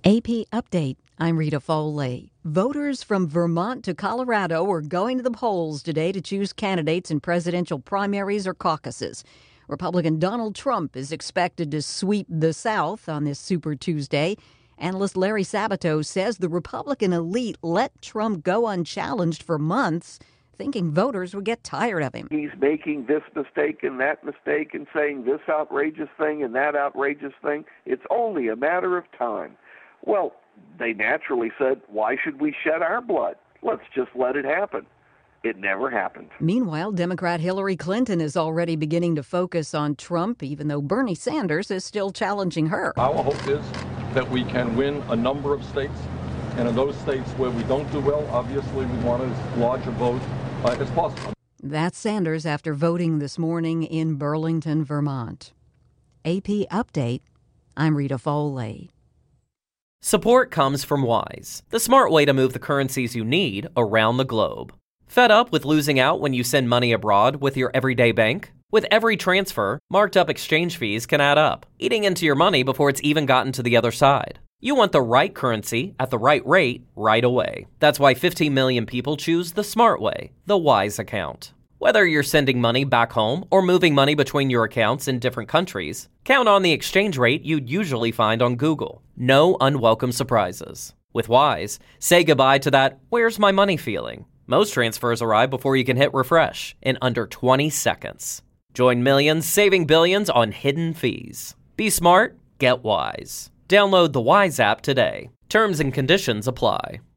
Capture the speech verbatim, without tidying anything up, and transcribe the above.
A P Update. I'm Rita Foley. Voters from Vermont to Colorado are going to the polls today to choose candidates in presidential primaries or caucuses. Republican Donald Trump is expected to sweep the South on this Super Tuesday. Analyst Larry Sabato says the Republican elite let Trump go unchallenged for months, thinking voters would get tired of him. He's making this mistake and that mistake and saying this outrageous thing and that outrageous thing. It's only a matter of time. Well, they naturally said, why should we shed our blood? Let's just let it happen. It never happened. Meanwhile, Democrat Hillary Clinton is already beginning to focus on Trump, even though Bernie Sanders is still challenging her. Our hope is that we can win a number of states, and in those states where we don't do well, obviously we want as large a vote uh, as possible. That's Sanders after voting this morning in Burlington, Vermont. A P Update. I'm Rita Foley. Support comes from Wise, the smart way to move the currencies you need around the globe. Fed up with losing out when you send money abroad with your everyday bank? With every transfer, marked up exchange fees can add up, eating into your money before it's even gotten to the other side. You want the right currency at the right rate right away. That's why fifteen million people choose the smart way, the Wise account. Whether you're sending money back home or moving money between your accounts in different countries, count on the exchange rate you'd usually find on Google. No unwelcome surprises. With Wise, say goodbye to that "where's my money" feeling. Most transfers arrive before you can hit refresh in under twenty seconds. Join millions saving billions on hidden fees. Be smart, get Wise. Download the Wise app today. Terms and conditions apply.